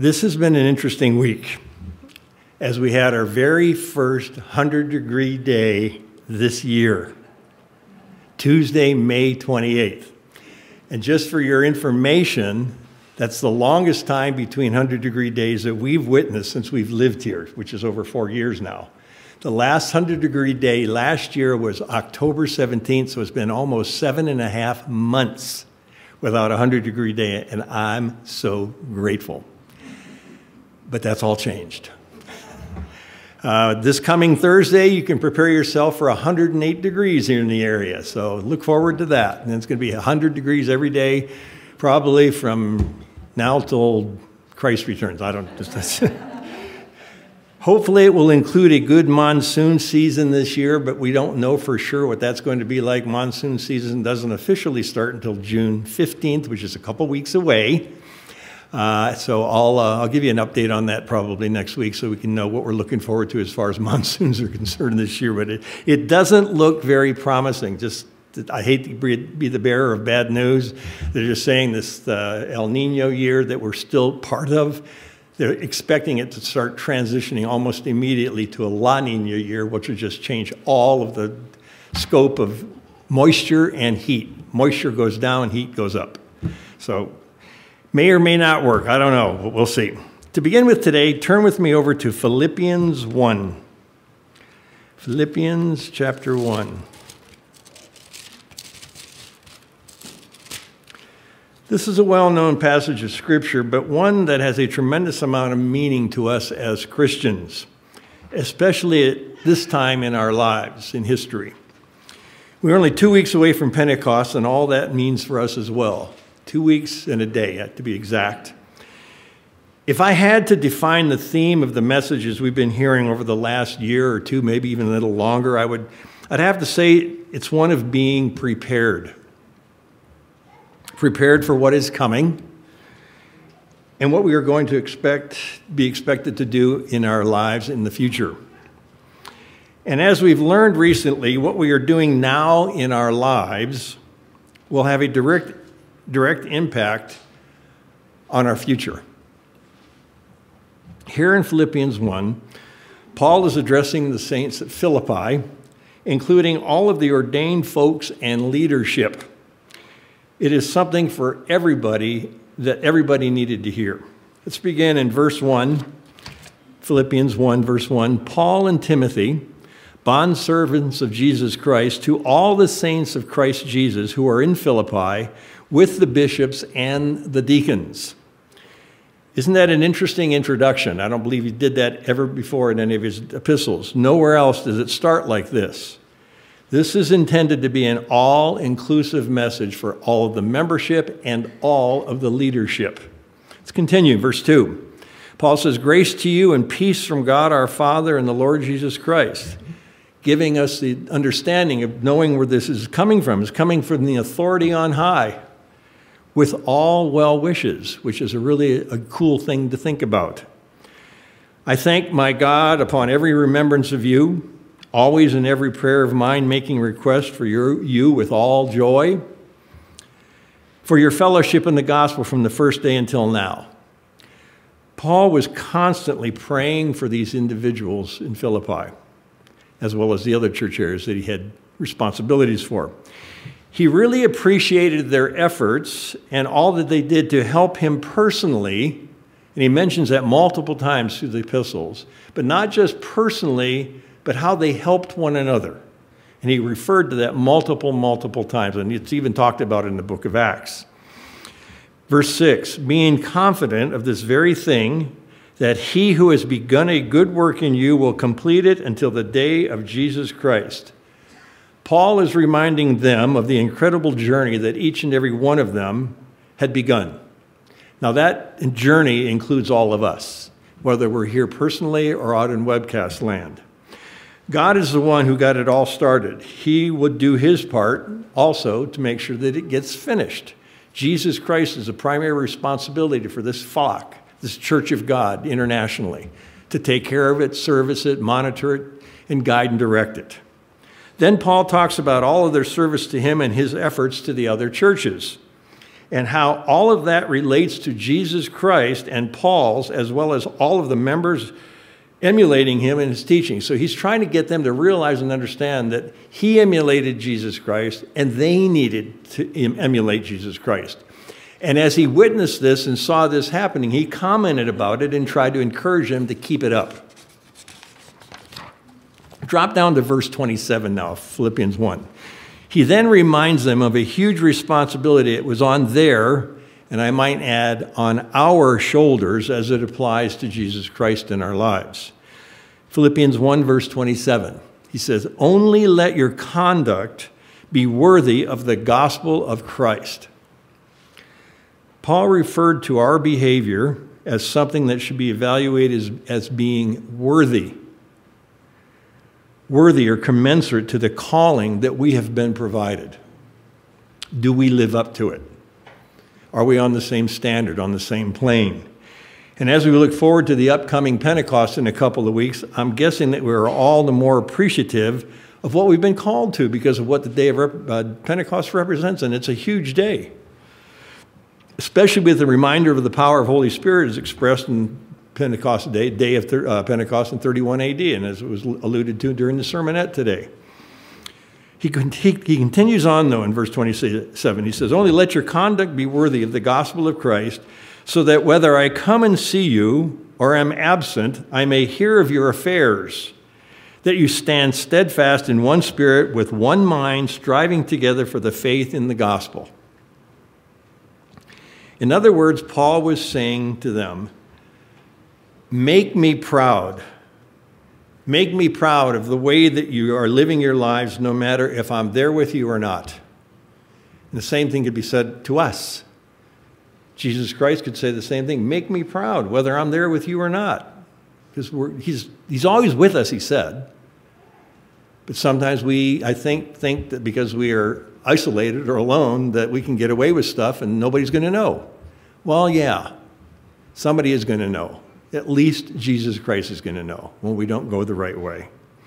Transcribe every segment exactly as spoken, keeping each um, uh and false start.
This has been an interesting week as we had our very first one hundred degree day this year, Tuesday, May twenty-eighth. And just for your information, that's the longest time between one hundred degree days that we've witnessed since we've lived here, which is over four years now. The last one hundred degree day last year was October seventeenth, so it's been almost seven and a half months without a one hundred degree day, and I'm so grateful. But that's all changed. Uh, this coming Thursday, you can prepare yourself for one hundred eight degrees here in the area, so look forward to that. And it's going to be one hundred degrees every day, probably from now till Christ returns. I don't just... Hopefully it will include a good monsoon season this year, but we don't know for sure what that's going to be like. Monsoon season doesn't officially start until June fifteenth, which is a couple weeks away. Uh, so I'll, uh, I'll give you an update on that probably next week so we can know what we're looking forward to as far as monsoons are concerned this year. But it, it doesn't look very promising. Just I hate to be the bearer of bad news. They're just saying this uh, El Nino year that we're still part of, they're expecting it to start transitioning almost immediately to a La Nina year, which will just change all of the scope of moisture and heat. Moisture goes down, heat goes up. So may or may not work. I don't know, but we'll see. To begin with today, turn with me over to Philippians one. Philippians chapter one. This is a well-known passage of Scripture, but one that has a tremendous amount of meaning to us as Christians, especially at this time in our lives, in history. We're only two weeks away from Pentecost, and all that means for us as well. Two weeks and a day, to be exact. If I had to define the theme of the messages we've been hearing over the last year or two, maybe even a little longer, I would, I'd have to say it's one of being prepared. Prepared for what is coming and what we are going to expect, be expected to do in our lives in the future. And as we've learned recently, what we are doing now in our lives will have a direct direct impact on our future. Here in Philippians one, Paul is addressing the saints at Philippi, including all of the ordained folks and leadership. It is something for everybody that everybody needed to hear. Let's begin in verse one, Philippians one, verse one. Paul and Timothy, bondservants of Jesus Christ, to all the saints of Christ Jesus who are in Philippi, with the bishops and the deacons. Isn't that an interesting introduction? I don't believe he did that ever before in any of his epistles. Nowhere else does it start like this. This is intended to be an all-inclusive message for all of the membership and all of the leadership. Let's continue, verse two. Paul says, grace to you and peace from God our Father and the Lord Jesus Christ, giving us the understanding of knowing where this is coming from. It's coming from the authority on high, with all well wishes, which is a really a cool thing to think about. I thank my God upon every remembrance of you, always in every prayer of mine, making request for your, you with all joy, for your fellowship in the gospel from the first day until now. Paul was constantly praying for these individuals in Philippi, as well as the other church areas that he had responsibilities for. He really appreciated their efforts and all that they did to help him personally, and he mentions that multiple times through the epistles, but not just personally, but how they helped one another. And he referred to that multiple, multiple times, and it's even talked about in the book of Acts. Verse six, being confident of this very thing, that he who has begun a good work in you will complete it until the day of Jesus Christ. Paul is reminding them of the incredible journey that each and every one of them had begun. Now that journey includes all of us, whether we're here personally or out in webcast land. God is the one who got it all started. He would do his part also to make sure that it gets finished. Jesus Christ is the primary responsibility for this flock, this church of God internationally, to take care of it, service it, monitor it, and guide and direct it. Then Paul talks about all of their service to him and his efforts to the other churches. and how all of that relates to Jesus Christ and Paul's, as well as all of the members emulating him in his teaching. So he's trying to get them to realize and understand that he emulated Jesus Christ and they needed to emulate Jesus Christ. And as he witnessed this and saw this happening, he commented about it and tried to encourage them to keep it up. Drop down to verse twenty-seven now, Philippians one. He then reminds them of a huge responsibility that was on their, and I might add, on our shoulders as it applies to Jesus Christ in our lives. Philippians one, verse twenty-seven. He says, "Only let your conduct be worthy of the gospel of Christ." Paul referred to our behavior as something that should be evaluated as, as being worthy. Worthy or commensurate to the calling that we have been provided. Do we live up to it? Are we on the same standard, on the same plane? And as we look forward to the upcoming Pentecost in a couple of weeks, I'm guessing that we're all the more appreciative of what we've been called to because of what the day of uh, Pentecost represents, and it's a huge day. Especially with the reminder of the power of Holy Spirit is expressed in Pentecost Day, day of uh, Pentecost in thirty-one A D, and as it was alluded to during the sermonette today. He, he, he continues on, though, in verse twenty-seven. He says, "Only let your conduct be worthy of the gospel of Christ, so that whether I come and see you or am absent, I may hear of your affairs, that you stand steadfast in one spirit, with one mind, striving together for the faith in the gospel." In other words, Paul was saying to them, make me proud. Make me proud of the way that you are living your lives, no matter if I'm there with you or not. And the same thing could be said to us. Jesus Christ could say the same thing. Make me proud, whether I'm there with you or not. Because we're, he's, he's always with us, he said. But sometimes we, I think, think that because we are isolated or alone, that we can get away with stuff and nobody's going to know. Well, yeah, somebody is going to know. At least Jesus Christ is going to know when we don't go the right way.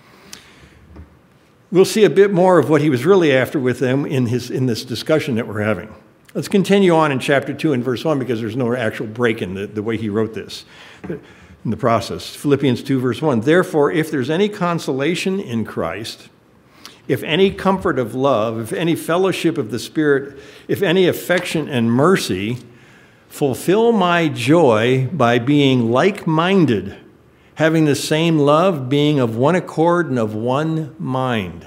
We'll see a bit more of what he was really after with them in, his, in this discussion that we're having. Let's continue on in chapter two and verse one because there's no actual break in the, the way he wrote this in the process. Philippians two, verse one. "Therefore, if there's any consolation in Christ, if any comfort of love, if any fellowship of the Spirit, if any affection and mercy, fulfill my joy by being like-minded, having the same love, being of one accord and of one mind."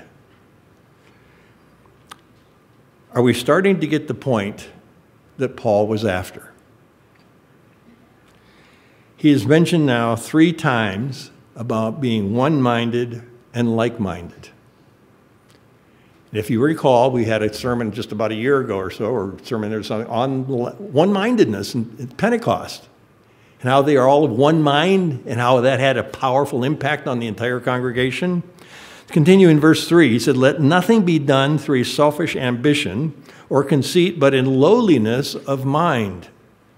Are we starting to get the point that Paul was after? He has mentioned now three times about being one-minded and like-minded. If you recall, we had a sermon just about a year ago or so, or a sermon or something, on one-mindedness in Pentecost, and how they are all of one mind, and how that had a powerful impact on the entire congregation. Continue in verse three. He said, "Let nothing be done through a selfish ambition or conceit, but in lowliness of mind.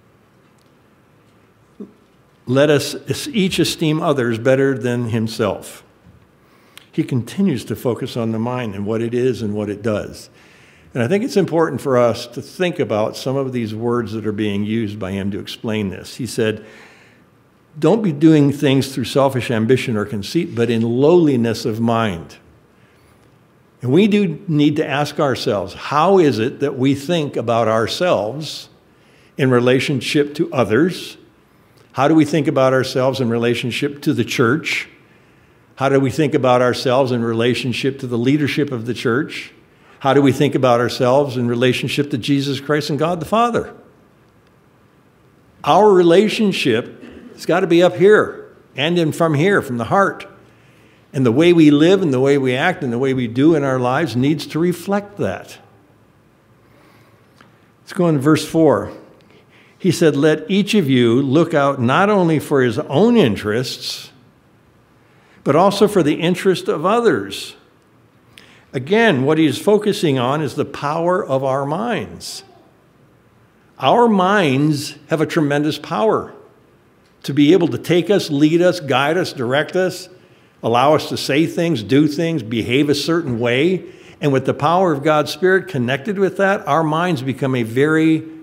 Let us each esteem others better than himself." He continues to focus on the mind and what it is and what it does. And I think it's important for us to think about some of these words that are being used by him to explain this. He said, don't be doing things through selfish ambition or conceit, but in lowliness of mind. And we do need to ask ourselves, how is it that we think about ourselves in relationship to others? How do we think about ourselves in relationship to the church? How do we think about ourselves in relationship to the leadership of the church? How do we think about ourselves in relationship to Jesus Christ and God the Father? Our relationship has got to be up here and in from here, from the heart. And the way we live and the way we act and the way we do in our lives needs to reflect that. Let's go on to verse four. He said, "Let each of you look out not only for his own interests, but also for the interest of others." Again, what he is focusing on is the power of our minds. Our minds have a tremendous power to be able to take us, lead us, guide us, direct us, allow us to say things, do things, behave a certain way. And with the power of God's Spirit connected with that, our minds become a very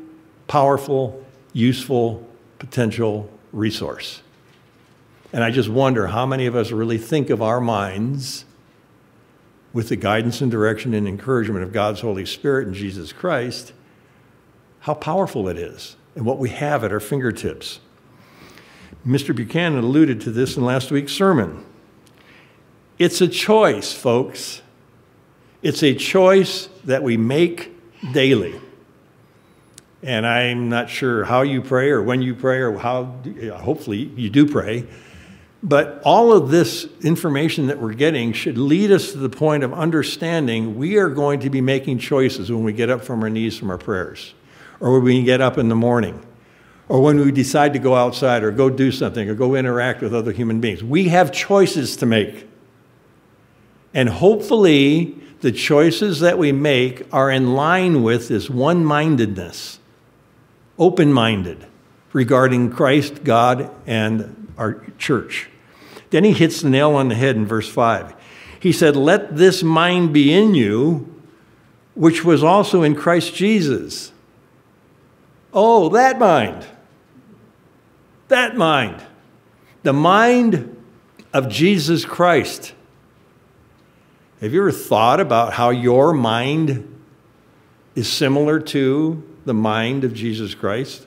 powerful, useful, potential resource. And I just wonder how many of us really think of our minds with the guidance and direction and encouragement of God's Holy Spirit and Jesus Christ, how powerful it is and what we have at our fingertips. Mister Buchanan alluded to this in last week's sermon. It's a choice, folks. It's a choice that we make daily. And I'm not sure how you pray or when you pray or how, hopefully you do pray. But all of this information that we're getting should lead us to the point of understanding we are going to be making choices when we get up from our knees from our prayers, or when we get up in the morning, or when we decide to go outside or go do something or go interact with other human beings. We have choices to make. And hopefully the choices that we make are in line with this one-mindedness, open-minded regarding Christ, God, and our church. Then he hits the nail on the head in verse five. He said, "Let this mind be in you, which was also in Christ Jesus." Oh, that mind. That mind. The mind of Jesus Christ. Have you ever thought about how your mind is similar to the mind of Jesus Christ?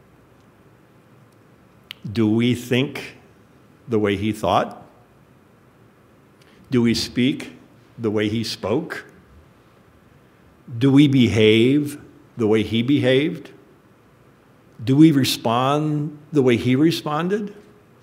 Do we think the way he thought? Do we speak the way he spoke? Do we behave the way he behaved? Do we respond the way he responded?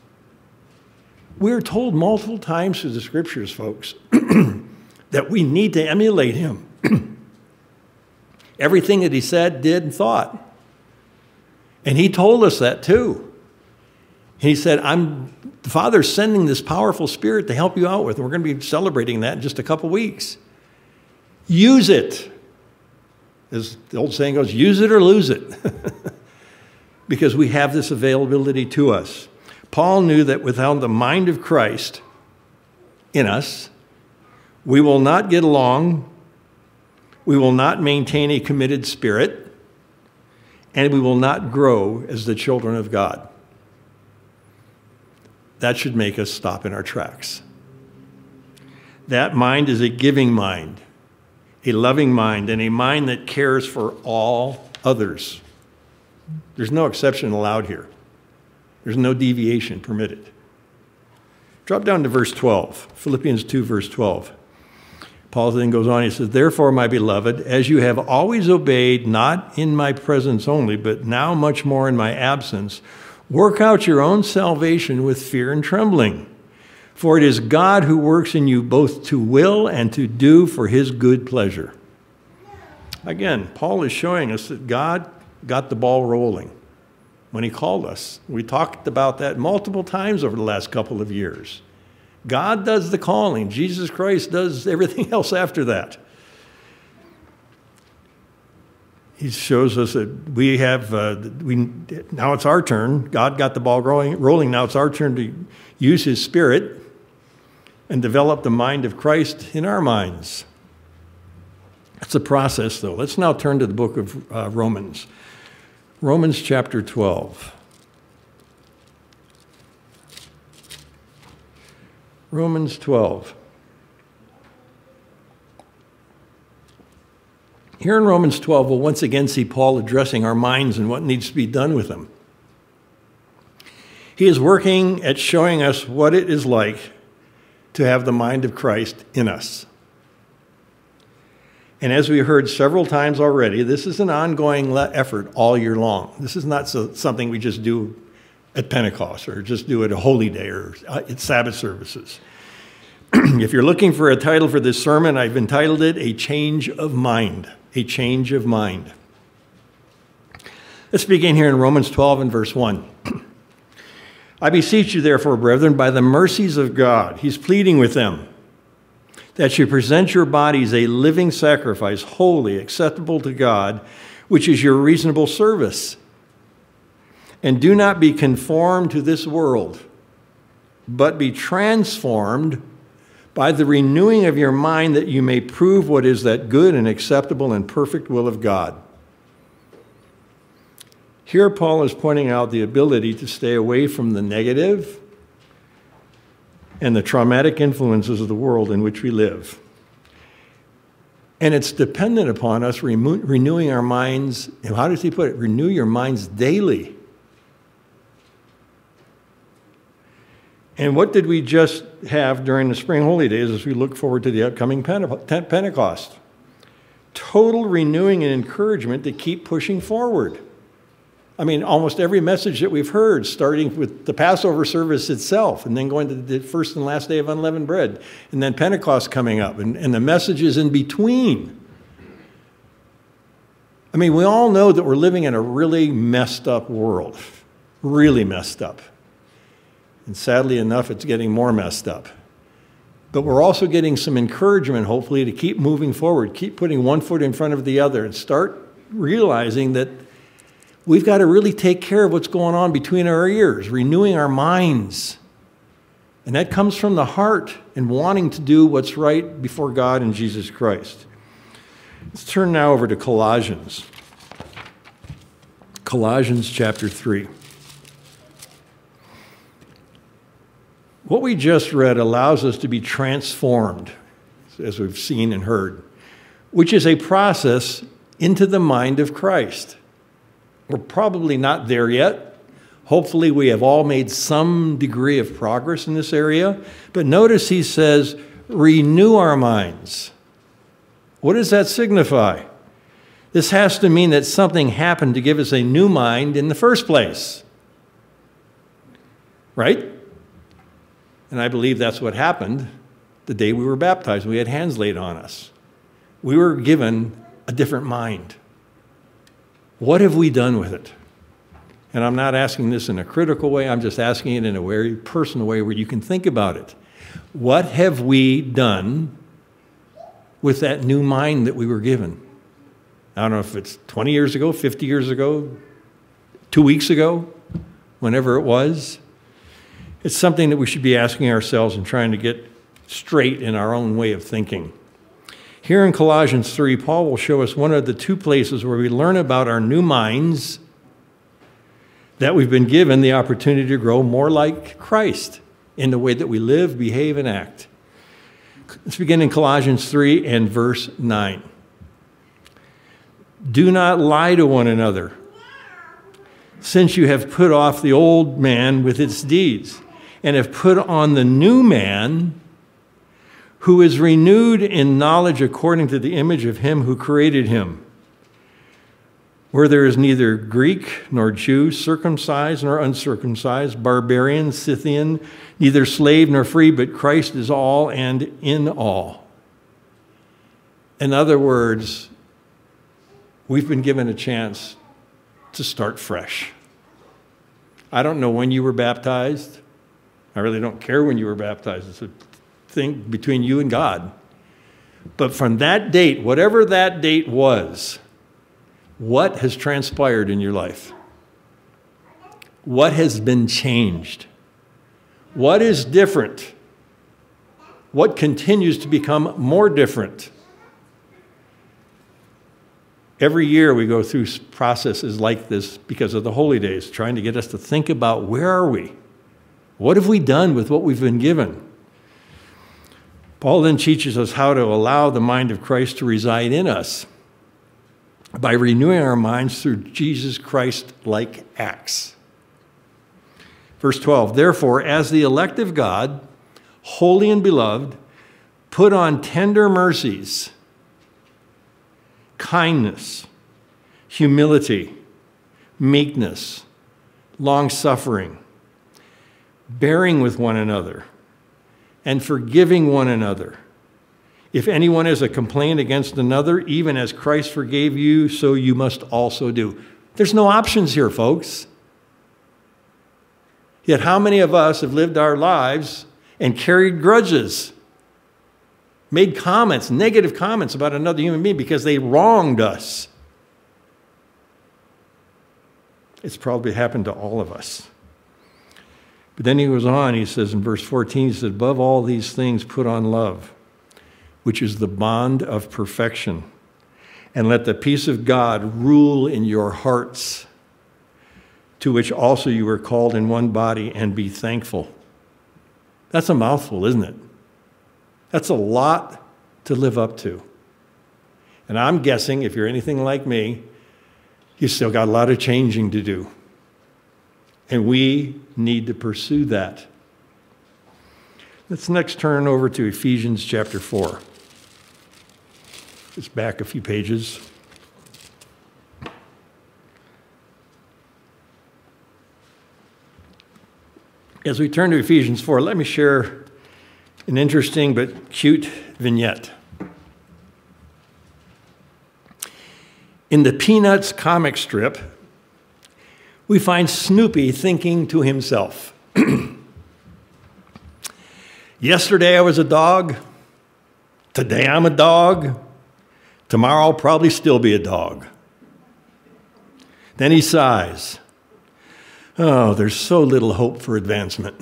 We're told multiple times through the scriptures, folks, that we need to emulate him. Everything that he said, did, and thought. And he told us that too. He said, I'm, the Father's sending this powerful Spirit to help you out with, and we're going to be celebrating that in just a couple weeks. Use it. As the old saying goes, use it or lose it. Because we have this availability to us. Paul knew that without the mind of Christ in us, we will not get along, we will not maintain a committed spirit, and we will not grow as the children of God. That should make us stop in our tracks. That mind is a giving mind, a loving mind, and a mind that cares for all others. There's no exception allowed here. There's no deviation permitted. Drop down to verse twelve, Philippians two, verse twelve. Paul then goes on, he says, "Therefore, my beloved, as you have always obeyed, not in my presence only, but now much more in my absence, work out your own salvation with fear and trembling. For it is God who works in you both to will and to do for his good pleasure." Again, Paul is showing us that God got the ball rolling when he called us. We talked about that multiple times over the last couple of years. God does the calling. Jesus Christ does everything else after that. He shows us that we have, uh, we now it's our turn. God got the ball rolling, rolling. Now it's our turn to use his Spirit and develop the mind of Christ in our minds. It's a process, though. Let's now turn to the book of uh, Romans. Romans chapter twelve. Romans twelve. Here in Romans twelve, we'll once again see Paul addressing our minds and what needs to be done with them. He is working at showing us what it is like to have the mind of Christ in us. And as we heard several times already, this is an ongoing effort all year long. This is not so, something we just do at Pentecost or just do at a holy day or at Sabbath services. If you're looking for a title for this sermon, I've entitled it, A Change of Mind. A Change of Mind. Let's begin here in Romans twelve and verse one. "I beseech you, therefore, brethren, by the mercies of God," he's pleading with them, "that you present your bodies a living sacrifice, holy, acceptable to God, which is your reasonable service. And do not be conformed to this world, but be transformed by the renewing of your mind, that you may prove what is that good and acceptable and perfect will of God." Here, Paul is pointing out the ability to stay away from the negative and the traumatic influences of the world in which we live. And it's dependent upon us remo- renewing our minds. And how does he put it? Renew your minds daily. And what did we just have during the spring holy days as we look forward to the upcoming Pente- Pentecost? Total renewing and encouragement to keep pushing forward. I mean, almost every message that we've heard, starting with the Passover service itself, and then going to the first and last day of unleavened bread, and then Pentecost coming up, and, and the messages in between. I mean, we all know that we're living in a really messed up world, really messed up. And sadly enough, it's getting more messed up. But we're also getting some encouragement, hopefully, to keep moving forward, keep putting one foot in front of the other, and start realizing that we've got to really take care of what's going on between our ears, renewing our minds. And that comes from the heart and wanting to do what's right before God and Jesus Christ. Let's turn now over to Colossians. Colossians chapter three. What we just read allows us to be transformed, as we've seen and heard, which is a process into the mind of Christ. We're probably not there yet. Hopefully we have all made some degree of progress in this area. But notice he says, renew our minds. What does that signify? This has to mean that something happened to give us a new mind in the first place. Right? And I believe that's what happened the day we were baptized. We had hands laid on us. We were given a different mind. What have we done with it? And I'm not asking this in a critical way. I'm just asking it in a very personal way where you can think about it. What have we done with that new mind that we were given? I don't know if it's twenty years ago, fifty years ago, two weeks ago, whenever it was. It's something that we should be asking ourselves and trying to get straight in our own way of thinking. Here in Colossians three, Paul will show us one of the two places where we learn about our new minds, that we've been given the opportunity to grow more like Christ in the way that we live, behave, and act. Let's begin in Colossians three and verse nine. Do not lie to one another, since you have put off the old man with its deeds, and have put on the new man, who is renewed in knowledge according to the image of him who created him, where there is neither Greek nor Jew, circumcised nor uncircumcised, barbarian, Scythian, neither slave nor free, but Christ is all and in all. In other words, we've been given a chance to start fresh. I don't know when you were baptized. I really don't care when you were baptized. It's a thing between you and God. But from that date, whatever that date was, what has transpired in your life? What has been changed? What is different? What continues to become more different? Every year we go through processes like this because of the holy days, trying to get us to think about where are we? What have we done with what we've been given? Paul then teaches us how to allow the mind of Christ to reside in us by renewing our minds through Jesus Christ-like acts. Verse twelve, therefore, as the elect of God, holy and beloved, put on tender mercies, kindness, humility, meekness, long-suffering, bearing with one another, and forgiving one another. If anyone has a complaint against another, even as Christ forgave you, so you must also do. There's no options here, folks. Yet how many of us have lived our lives and carried grudges, made comments, negative comments about another human being because they wronged us? It's probably happened to all of us. But then he goes on, he says in verse fourteen, he said, above all these things put on love, which is the bond of perfection. And let the peace of God rule in your hearts, to which also you were called in one body, and be thankful. That's a mouthful, isn't it? That's a lot to live up to. And I'm guessing, if you're anything like me, you've still got a lot of changing to do. And we need to pursue that. Let's next turn over to Ephesians chapter four. Just back a few pages. As we turn to Ephesians four, let me share an interesting but cute vignette. In the Peanuts comic strip, we find Snoopy thinking to himself, yesterday I was a dog, today I'm a dog, tomorrow I'll probably still be a dog. Then he sighs, oh, there's so little hope for advancement.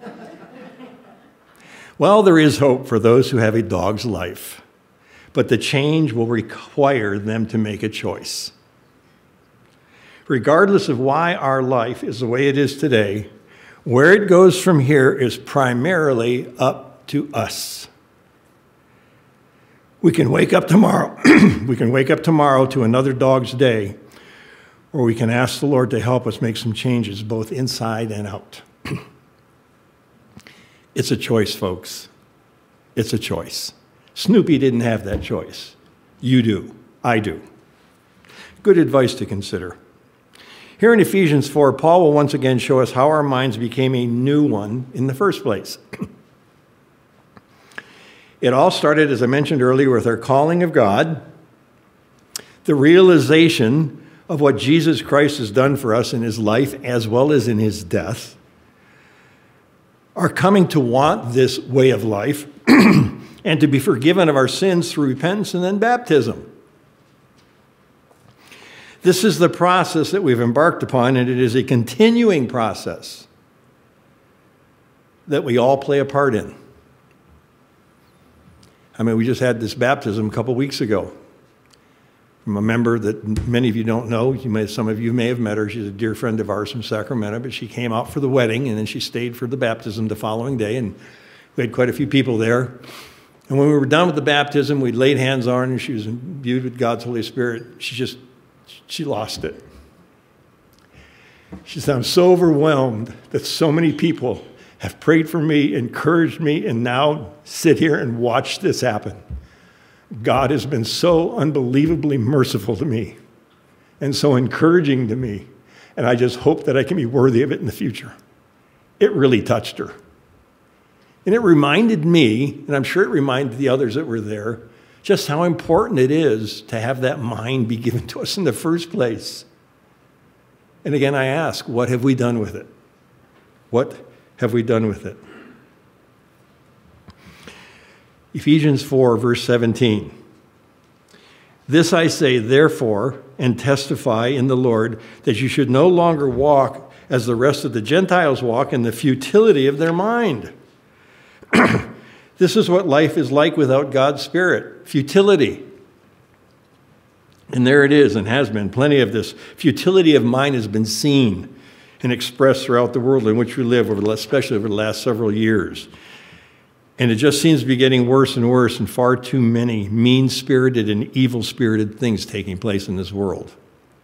Well, there is hope for those who have a dog's life, but the change will require them to make a choice. Regardless of why our life is the way it is today, where it goes from here is primarily up to us. We can wake up tomorrow. we can wake up tomorrow to another dog's day, or we can ask the Lord to help us make some changes both inside and out. It's a choice, folks. It's a choice. Snoopy didn't have that choice. You do. I do. Good advice to consider. Here in Ephesians four, Paul will once again show us how our minds became a new one in the first place. It all started, as I mentioned earlier, with our calling of God, the realization of what Jesus Christ has done for us in his life as well as in his death, our coming to want this way of life, and to be forgiven of our sins through repentance and then baptism. This is the process that we've embarked upon, and it is a continuing process that we all play a part in. I mean, we just had this baptism a couple weeks ago from a member that many of you don't know. You may, some of you may have met her. She's a dear friend of ours from Sacramento, but she came out for the wedding, and then she stayed for the baptism the following day, and we had quite a few people there. And when we were done with the baptism, we laid hands on her, and she was imbued with God's Holy Spirit. She just, she lost it. She said, I'm so overwhelmed that so many people have prayed for me, encouraged me, and now sit here and watch this happen. God has been so unbelievably merciful to me and so encouraging to me, and I just hope that I can be worthy of it in the future. It really touched her. And it reminded me, and I'm sure it reminded the others that were there, just how important it is to have that mind be given to us in the first place. And again, I ask, what have we done with it? What have we done with it? Ephesians four, verse seventeen. This I say, therefore, and testify in the Lord, that you should no longer walk as the rest of the Gentiles walk in the futility of their mind. This is what life is like without God's Spirit. Futility. And there it is and has been. Plenty of this futility of mind has been seen and expressed throughout the world in which we live, over the, especially over the last several years. And it just seems to be getting worse and worse, and far too many mean-spirited and evil-spirited things taking place in this world.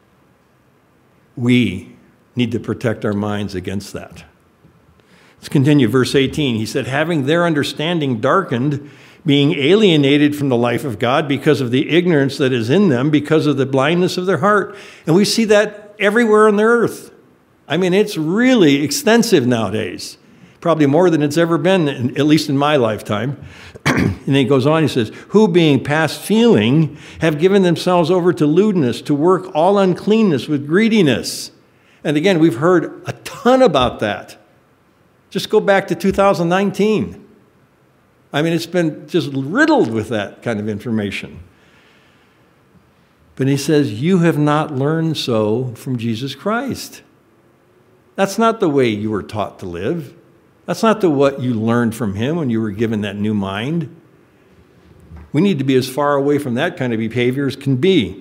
We need to protect our minds against that. Let's continue, verse eighteen. He said, having their understanding darkened, being alienated from the life of God because of the ignorance that is in them, because of the blindness of their heart. And we see that everywhere on the earth. I mean, it's really extensive nowadays. Probably more than it's ever been, at least in my lifetime. And then he goes on, he says, who being past feeling have given themselves over to lewdness, to work all uncleanness with greediness. And again, we've heard a ton about that. Just go back to two thousand nineteen. I mean, it's been just riddled with that kind of information. But he says, you have not learned so from Jesus Christ. That's not the way you were taught to live. That's not the what you learned from him when you were given that new mind. We need to be as far away from that kind of behavior as can be.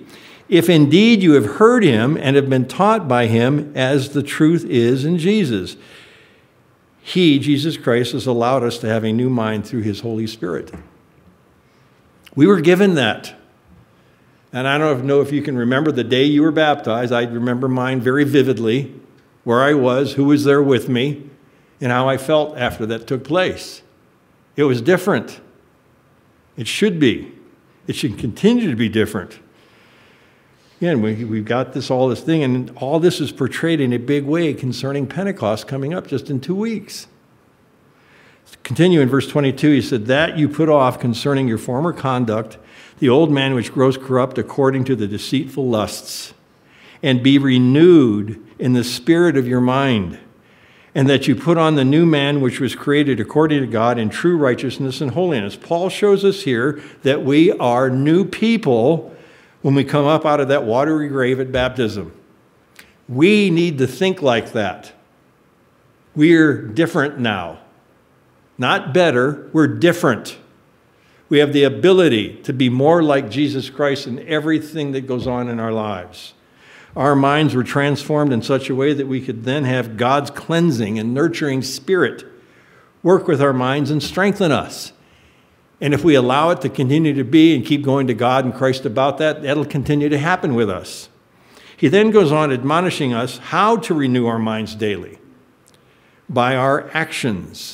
if indeed you have heard him and have been taught by him as the truth is in Jesus. He, Jesus Christ, has allowed us to have a new mind through his Holy Spirit. We were given that. And I don't know if you can remember the day you were baptized. I remember mine very vividly, where I was, who was there with me, and how I felt after that took place. It was different. It should be. It should continue to be different. Again, we, we've got this, all this thing, and all this is portrayed in a big way concerning Pentecost coming up just in two weeks. Continue in verse twenty-two, he said, that you put off concerning your former conduct, the old man which grows corrupt according to the deceitful lusts, and be renewed in the spirit of your mind, and that you put on the new man which was created according to God in true righteousness and holiness. Paul shows us here that we are new people when we come up out of that watery grave at baptism. We need to think like that. We're different now. Not better, we're different. We have the ability to be more like Jesus Christ in everything that goes on in our lives. Our minds were transformed in such a way that we could then have God's cleansing and nurturing spirit work with our minds and strengthen us. And if we allow it to continue to be and keep going to God and Christ about that, that'll continue to happen with us. He then goes on admonishing us how to renew our minds daily by our actions.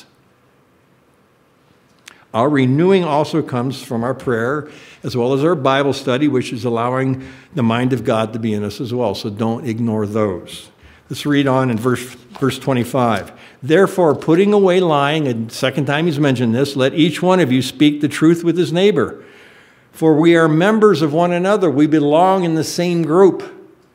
Our renewing also comes from our prayer as well as our Bible study, which is allowing the mind of God to be in us as well. So don't ignore those. Let's read on in verse, verse twenty-five. Therefore, putting away lying, and second time he's mentioned this, let each one of you speak the truth with his neighbor. For we are members of one another. We belong in the same group.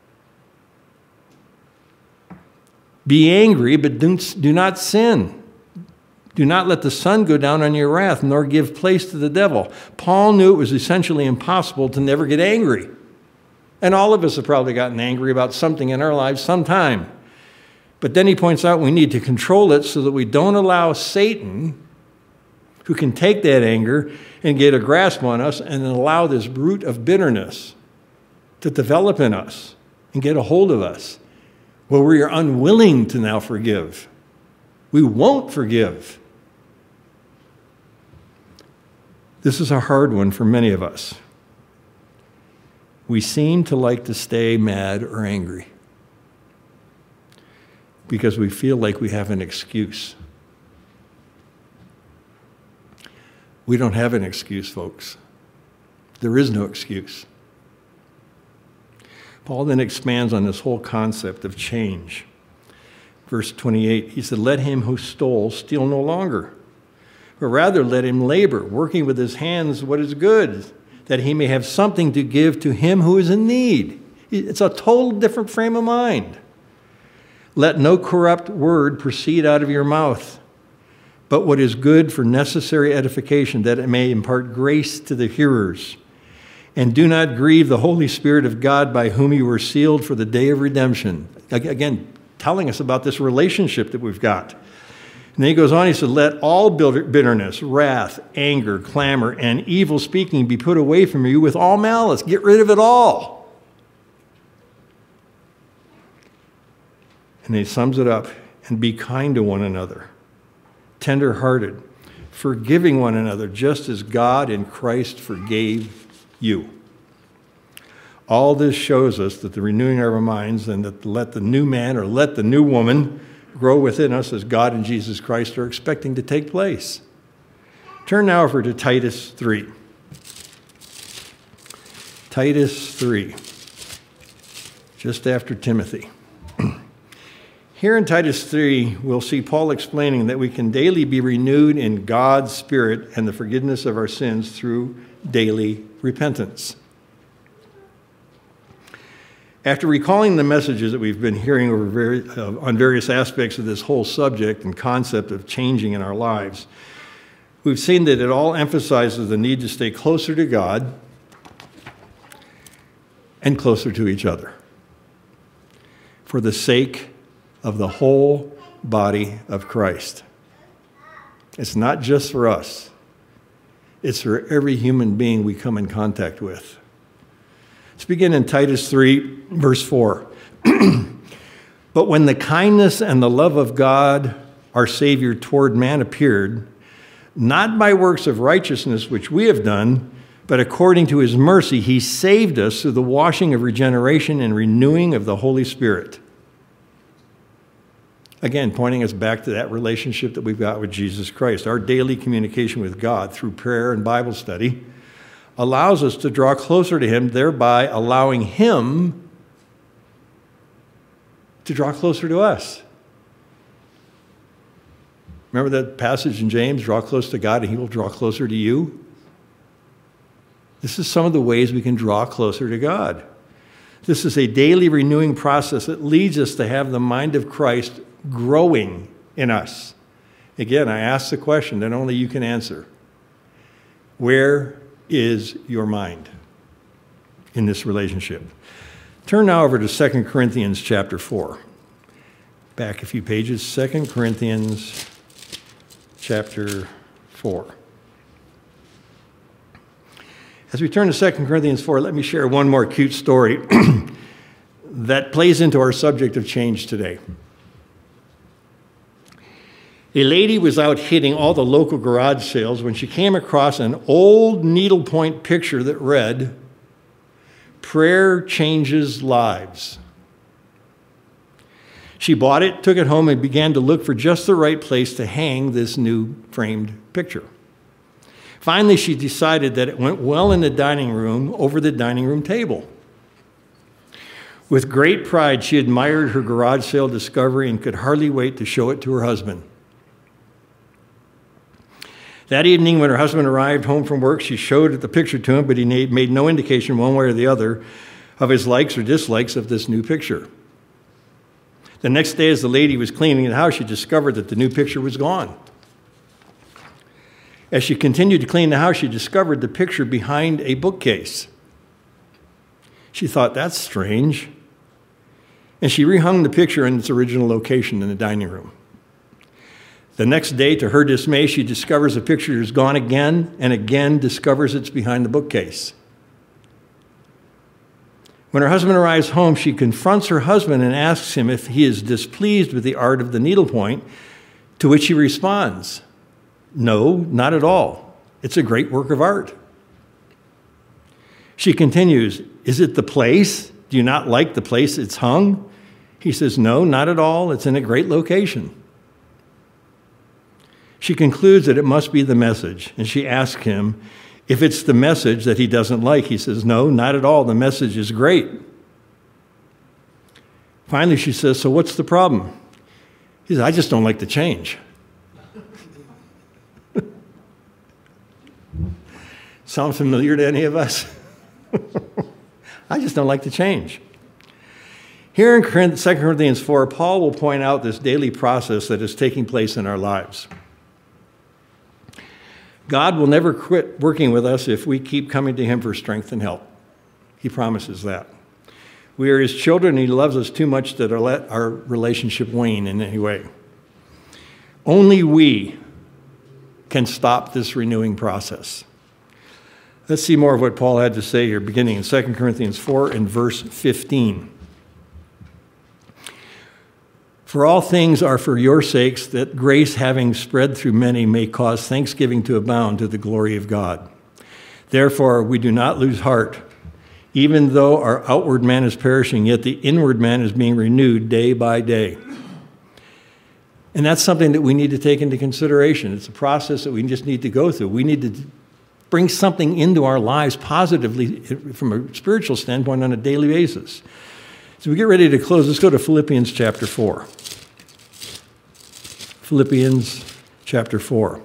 Be angry, but do, do not sin. Do not let the sun go down on your wrath, nor give place to the devil. Paul knew it was essentially impossible to never get angry. And all of us have probably gotten angry about something in our lives sometime. But then he points out we need to control it so that we don't allow Satan, who can take that anger and get a grasp on us, and then allow this root of bitterness to develop in us and get a hold of us, where we are unwilling to now forgive. We won't forgive. This is a hard one for many of us. We seem to like to stay mad or angry because we feel like we have an excuse. We don't have an excuse, folks. There is no excuse. Paul then expands on this whole concept of change. Verse twenty-eight, he said, let him who stole steal no longer, but rather let him labor, working with his hands what is good, that he may have something to give to him who is in need. It's a total different frame of mind. Let no corrupt word proceed out of your mouth, but what is good for necessary edification, that it may impart grace to the hearers. And do not grieve the Holy Spirit of God, by whom you were sealed for the day of redemption. Again, telling us about this relationship that we've got. And then he goes on, he said, let all bitterness, wrath, anger, clamor, and evil speaking be put away from you with all malice. Get rid of it all. And he sums it up, and be kind to one another, tender-hearted, forgiving one another, just as God in Christ forgave you. All this shows us that the renewing of our minds, and that let the new man or let the new woman grow within us as God and Jesus Christ are expecting to take place. Turn now over to Titus three. Titus three, just after Timothy. Here in Titus three, we'll see Paul explaining that we can daily be renewed in God's Spirit and the forgiveness of our sins through daily repentance. After recalling the messages that we've been hearing over very, uh, on various aspects of this whole subject and concept of changing in our lives, we've seen that it all emphasizes the need to stay closer to God and closer to each other for the sake of the whole body of Christ. It's not just for us. It's for every human being we come in contact with. Let's begin in Titus three, verse four. But when the kindness and the love of God, our Savior, toward man appeared, not by works of righteousness which we have done, but according to his mercy, he saved us through the washing of regeneration and renewing of the Holy Spirit. Again, pointing us back to that relationship that we've got with Jesus Christ. Our daily communication with God through prayer and Bible study allows us to draw closer to him, thereby allowing him to draw closer to us. Remember that passage in James, draw close to God and he will draw closer to you? This is some of the ways we can draw closer to God. This is a daily renewing process that leads us to have the mind of Christ growing in us. Again, I ask the question that only you can answer. Where is your mind in this relationship? Turn now over to Second Corinthians chapter four. Back a few pages, Second Corinthians chapter four. As we turn to Second Corinthians four, let me share one more cute story that plays into our subject of change today. A lady was out hitting all the local garage sales when she came across an old needlepoint picture that read, "Prayer changes lives." She bought it, took it home, and began to look for just the right place to hang this new framed picture. Finally, she decided that it went well in the dining room over the dining room table. With great pride, she admired her garage sale discovery and could hardly wait to show it to her husband. That evening, when her husband arrived home from work, she showed the picture to him, but he made no indication one way or the other of his likes or dislikes of this new picture. The next day, as the lady was cleaning the house, she discovered that the new picture was gone. As she continued to clean the house, she discovered the picture behind a bookcase. She thought, that's strange. And she rehung the picture in its original location in the dining room. The next day, to her dismay, she discovers the picture is gone again, and again discovers it's behind the bookcase. When her husband arrives home, she confronts her husband and asks him if he is displeased with the art of the needlepoint, to which he responds, "No, not at all. It's a great work of art." She continues, "Is it the place? Do you not like the place it's hung?" He says, "No, not at all. It's in a great location." She concludes that it must be the message, and she asks him if it's the message that he doesn't like. He says, "No, not at all. The message is great." Finally, she says, "So what's the problem?" He says, "I just don't like the change." Sound familiar to any of us? I just don't like the change. Here in Second Corinthians four, Paul will point out this daily process that is taking place in our lives. God will never quit working with us if we keep coming to him for strength and help. He promises that. We are his children, and he loves us too much to let our relationship wane in any way. Only we can stop this renewing process. Let's see more of what Paul had to say here, beginning in Second Corinthians four and verse fifteen. "For all things are for your sakes, that grace having spread through many may cause thanksgiving to abound to the glory of God. Therefore, we do not lose heart. Even though our outward man is perishing, yet the inward man is being renewed day by day." And that's something that we need to take into consideration. It's a process that we just need to go through. We need to bring something into our lives positively from a spiritual standpoint on a daily basis. So we get ready to close. Let's go to Philippians chapter four. Philippians chapter four,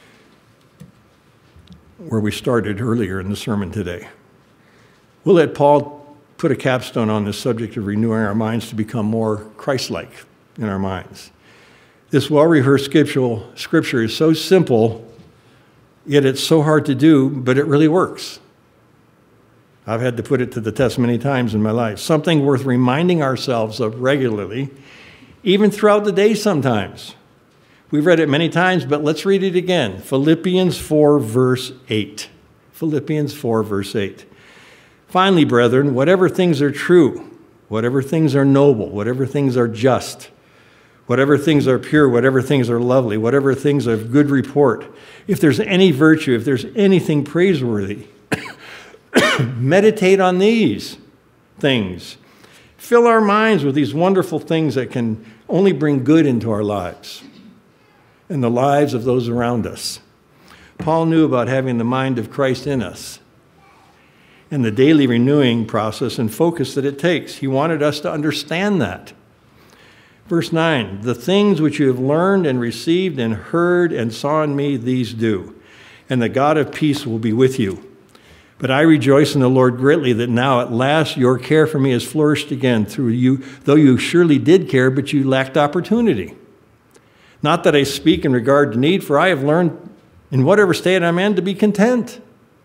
where we started earlier in the sermon today. We'll let Paul put a capstone on this subject of renewing our minds to become more Christ-like in our minds. This well-rehearsed scriptural scripture is so simple, yet it's so hard to do, but it really works. I've had to put it to the test many times in my life. Something worth reminding ourselves of regularly, even throughout the day sometimes. We've read it many times, but let's read it again. Philippians four, verse eight. Philippians four, verse eight. Finally, brethren, whatever things are true, whatever things are noble, whatever things are just, whatever things are pure, whatever things are lovely, whatever things are of good report, if there's any virtue, if there's anything praiseworthy, meditate on these things. Fill our minds with these wonderful things that can only bring good into our lives and the lives of those around us. Paul knew about having the mind of Christ in us and the daily renewing process and focus that it takes. He wanted us to understand that. Verse nine, the things which you have learned and received and heard and saw in me, these do, and the God of peace will be with you. But I rejoice in the Lord greatly that now at last your care for me has flourished again through you, though you surely did care, but you lacked opportunity. Not that I speak in regard to need, for I have learned in whatever state I'm in to be content.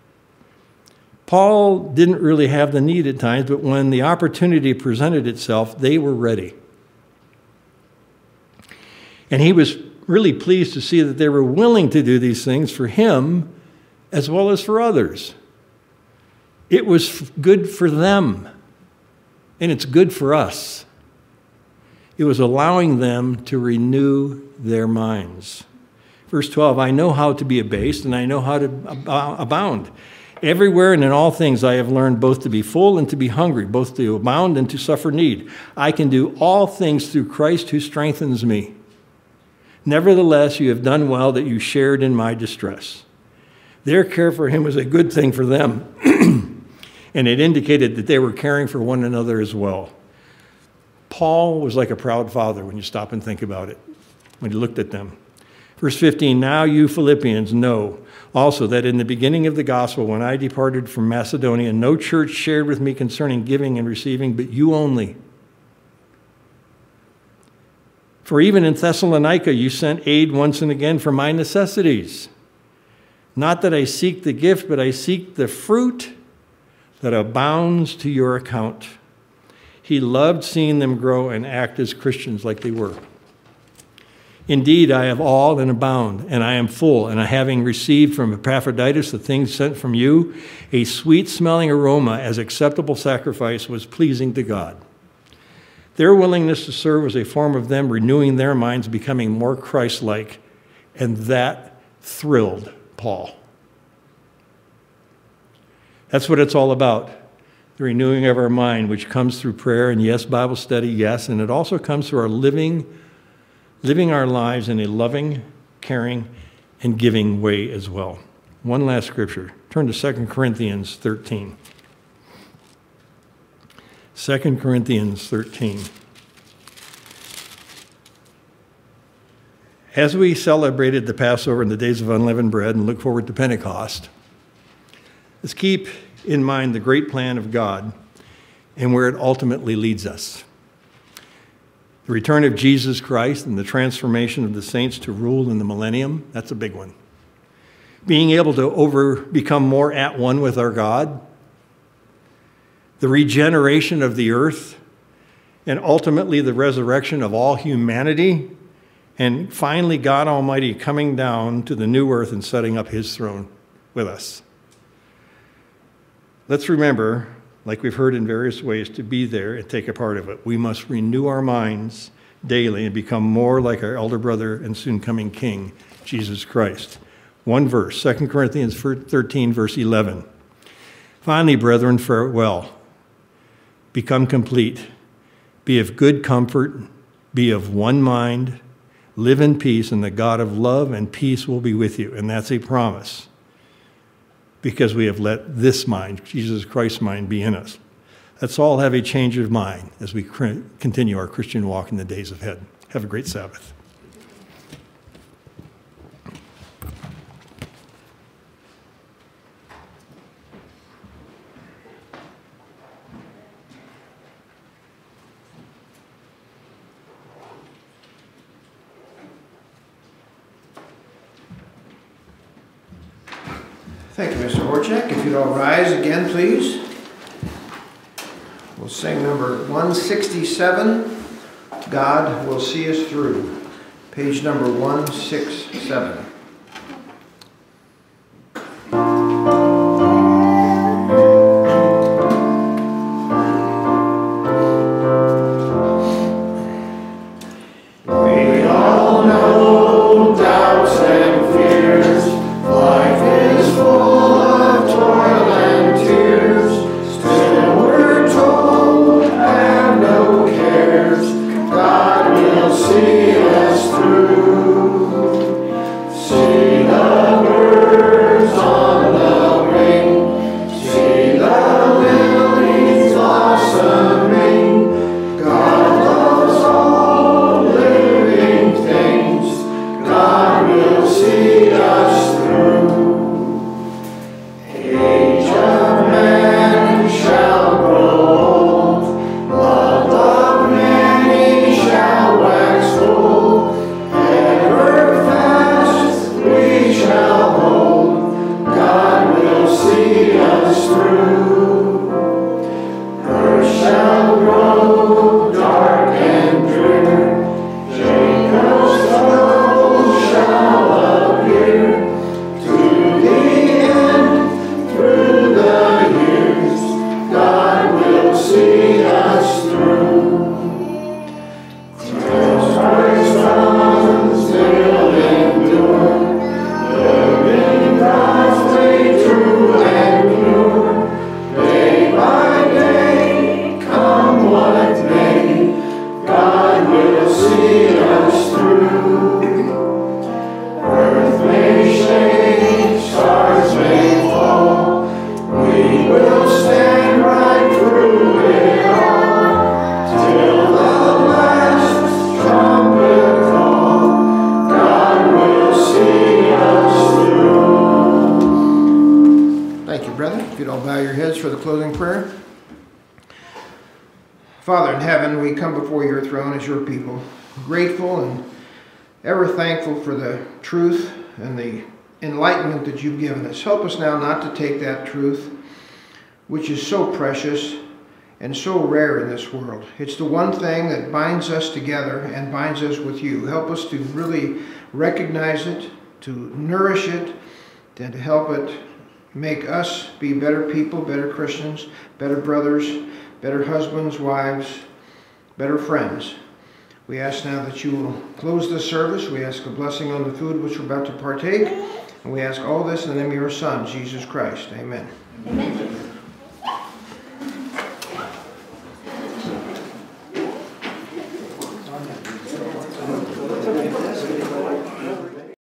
Paul didn't really have the need at times, but when the opportunity presented itself, they were ready. And he was really pleased to see that they were willing to do these things for him as well as for others. It was good for them, and it's good for us. It was allowing them to renew their minds. Verse twelve, I know how to be abased, and I know how to abound. Everywhere and in all things I have learned both to be full and to be hungry, both to abound and to suffer need. I can do all things through Christ who strengthens me. Nevertheless, you have done well that you shared in my distress. Their care for him was a good thing for them, and it indicated that they were caring for one another as well. Paul was like a proud father when you stop and think about it, when he looked at them. Verse fifteen, now you Philippians know also that in the beginning of the gospel, when I departed from Macedonia, no church shared with me concerning giving and receiving, but you only. For even in Thessalonica, you sent aid once and again for my necessities. Not that I seek the gift, but I seek the fruit that abounds to your account. He loved seeing them grow and act as Christians like they were. Indeed, I have all and abound, and I am full, and I having received from Epaphroditus the things sent from you, a sweet-smelling aroma as acceptable sacrifice was pleasing to God. Their willingness to serve was a form of them renewing their minds, becoming more Christ-like, and that thrilled Paul. That's what it's all about, the renewing of our mind, which comes through prayer and, yes, Bible study, yes, and it also comes through our living, living our lives in a loving, caring, and giving way as well. One last scripture. Turn to Second Corinthians thirteen. Second Corinthians thirteen. As we celebrated the Passover and the days of unleavened bread and look forward to Pentecost, let's keep in mind the great plan of God and where it ultimately leads us. The return of Jesus Christ and the transformation of the saints to rule in the millennium, that's a big one. Being able to over become more at one with our God, the regeneration of the earth, and ultimately the resurrection of all humanity, and finally God Almighty coming down to the new earth and setting up his throne with us. Let's remember, like we've heard in various ways, to be there and take a part of it. We must renew our minds daily and become more like our elder brother and soon coming King, Jesus Christ. One verse, Second Corinthians thirteen, verse eleven. Finally, brethren, farewell. Become complete. Be of good comfort. Be of one mind. Live in peace, and the God of love and peace will be with you. And that's a promise, because we have let this mind, Jesus Christ's mind, be in us. Let's all have a change of mind as we continue our Christian walk in the days ahead. Have a great Sabbath. Thank you, Mister Horchak. If you'd all rise again, please. We'll sing number one sixty-seven, God Will See Us Through, page number one sixty-seven. all bow your heads for the closing prayer. Father in heaven, we come before your throne as your people, grateful and ever thankful for the truth and the enlightenment that you've given us. Help us now not to take that truth, which is so precious and so rare in this world. It's the one thing that binds us together and binds us with you. Help us to really recognize it, to nourish it, and to help it make us be better people, better Christians, better brothers, better husbands, wives, better friends. We ask now that you will close this service. We ask a blessing on the food which we're about to partake. And we ask all this in the name of your Son, Jesus Christ. Amen. Amen.